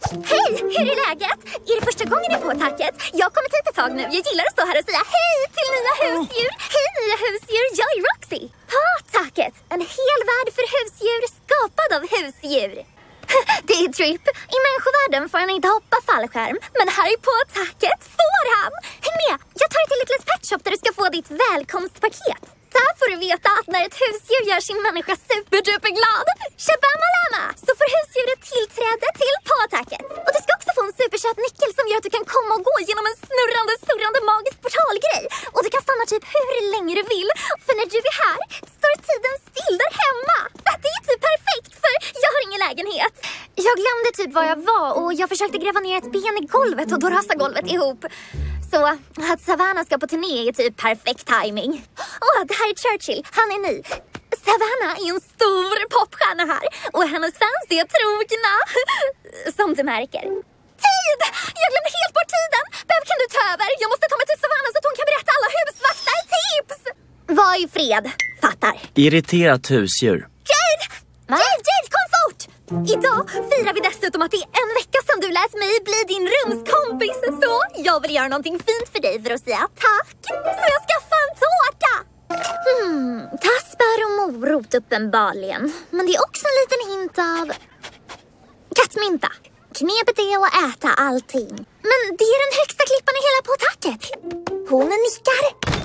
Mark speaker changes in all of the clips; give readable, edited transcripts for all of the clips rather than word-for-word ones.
Speaker 1: Hej, hur är läget? Är det första gången ni är på tacket? Jag har kommit hit ett tag nu. Jag gillar att stå här och säga hej till nya husdjur. Hej nya husdjur, jag är Roxy. På tacket, en hel värld för husdjur skapad av husdjur. Det är trip. I människovärlden får han inte hoppa fallskärm. Men här på tacket får han. Häng med, jag tar dig till Littles Pet Shop där du ska få ditt välkomstpaket. Där får du veta att när ett husdjur gör sin människa superduperglad, shabamalama, så får husdjuret tillträde till påtacket. Och du ska också få en supersöt nyckel som gör att du kan komma och gå genom en surrande magisk portalgrej. Och du kan stanna typ hur länge du vill. För när du är här står tiden still där hemma. Det är typ perfekt för jag har ingen lägenhet. Jag glömde typ var jag var och jag försökte gräva ner ett ben i golvet och då rasade golvet ihop. Så att Savannah ska på turné är typ perfekt timing. Det här är Churchill, han är ny. Savannah är en stor popstjärna här och hennes fans är trogna. Som du märker. Tid! Jag glömde helt bort tiden. Beb, kan du ta över? Jag måste ta mig till Savannah så att hon kan berätta alla husvaktar-tips. Var i fred, fattar.
Speaker 2: Irriterat husdjur.
Speaker 1: Jade, kom fort! Idag firar vi dessutom att det är en vecka sedan du lät mig bli din rumskompis. Så jag vill göra någonting fint för dig för att säga tack. Så jag skaffar en tårta. Tassbär och morot uppenbarligen. Men det är också en liten hint av kattmynta. Knepet är att äta allting. Men det är den högsta klippan i hela påtacket. Hon nickar.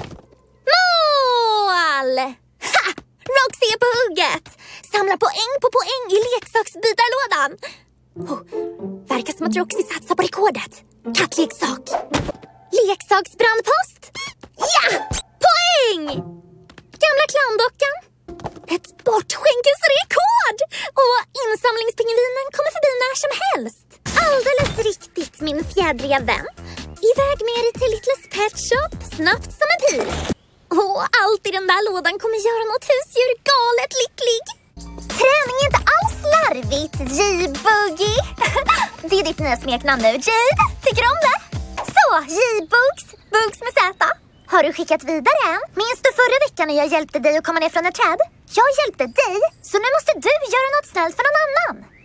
Speaker 1: Mål! Ha! Roxy är på hugget. Samlar poäng på poäng i leksaksbytarlådan. Verkar som att Roxy satsar på rekordet. Kattleksak. Leksaksbrandpost. Ja! Poäng! Gamla clowndockan. Ett bortskänkesrekord. Och insamlingspingvinen kommer förbi när som helst. Alldeles riktigt, min fjädriga vän. Iväg med dig till Littles Pet Shop. Snabbt som en pil. Allt i den där lådan kommer göra något husdjur galet lycklig. Träning är inte alls larvigt, J-Buggy. Det är ditt nya smeknamn nu, Jade. Tycker du om det? Så, J-Bugs. Bugs med Z. Har du skickat vidare än? Minns du förra veckan när jag hjälpte dig att komma ner från ett träd? Jag hjälpte dig, så nu måste du göra något snällt för någon annan.